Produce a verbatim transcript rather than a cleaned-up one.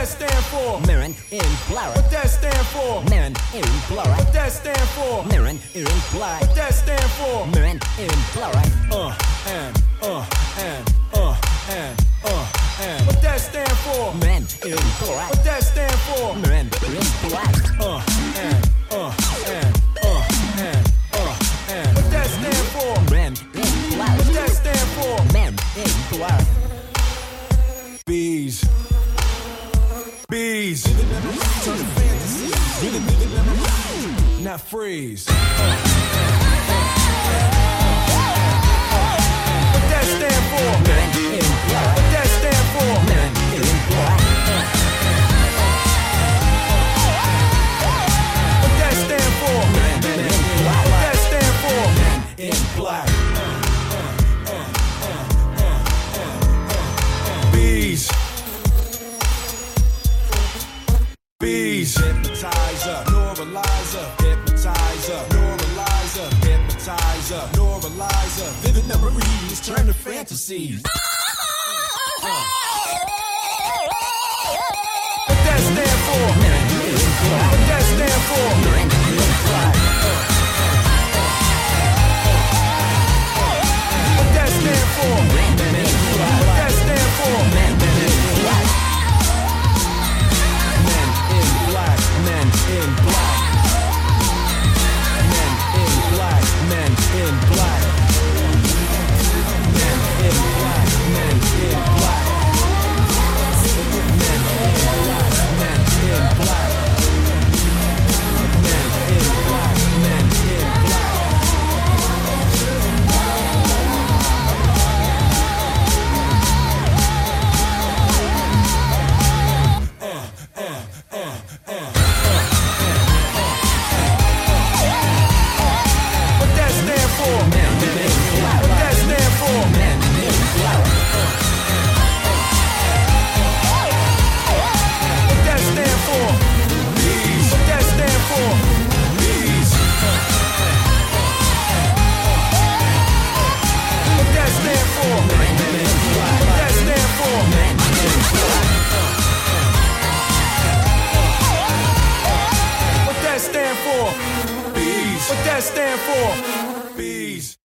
that stand for? Mirren in Black. What that stand for? Mirren in Black. What that stand for? Mirren in Black. What that stand for? Mirren in Black. Uh and uh and uh and uh and. What that stand for? Mirren in Black. What that stand for? Mirren in Black. Uh and uh and uh and uh and. What that stand for? Mirren in Black. What that stand for? Mirren in Black. Bees. Bees. Not freeze. What that stand for? Mirren in Black. What that stand for? Mirren in Black. What that stand for? Mirren in Black. What that stand for? In Black. Bees. Bees. Hypnotizer, Normalizer, hypnotizer, Normalizer, hypnotizer, Normalizer. Vivid memories turn to fantasies. What that stand for? Mirren in Black. What that stand for? Mirren in Black. What that stand for? Mirren in Black. What that stand for? Men in Black. Men in black, men in black. Men in black, men in black. Men in black, men in black. Men in black, men in black. Men in black, men in black. What that stand for? Men in Black. What that stand for? Men in Black. What that stand for? Bees. What that stand for? Bees. What that stand for? Men in Black. What that stand for? Men in Black. What that stand for? Bees. What that stand for? Bees.